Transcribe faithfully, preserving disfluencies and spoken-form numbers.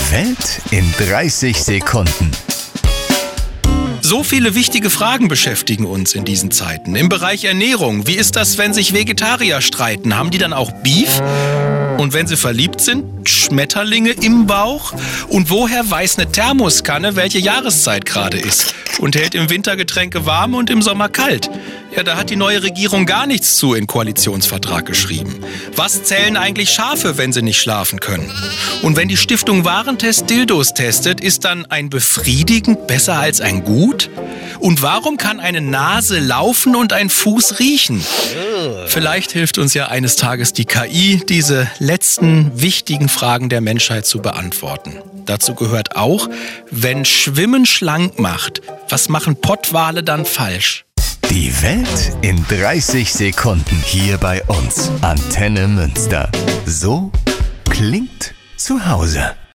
Die Welt in dreißig Sekunden. So viele wichtige Fragen beschäftigen uns in diesen Zeiten. Im Bereich Ernährung, wie ist das, wenn sich Vegetarier streiten? Haben die dann auch Beef? Und wenn sie verliebt sind, Schmetterlinge im Bauch? Und woher weiß eine Thermoskanne, welche Jahreszeit gerade ist? Und hält im Winter Getränke warm und im Sommer kalt? Ja, da hat die neue Regierung gar nichts zu in Koalitionsvertrag geschrieben. Was zählen eigentlich Schafe, wenn sie nicht schlafen können? Und wenn die Stiftung Warentest Dildos testet, ist dann ein befriedigend besser als ein gut? Und warum kann eine Nase laufen und ein Fuß riechen? Vielleicht hilft uns ja eines Tages die K I, diese letzten wichtigen Fragen der Menschheit zu beantworten. Dazu gehört auch, wenn Schwimmen schlank macht, was machen Pottwale dann falsch? Die Welt in dreißig Sekunden hier bei uns. Antenne Münster. So klingt zu Hause.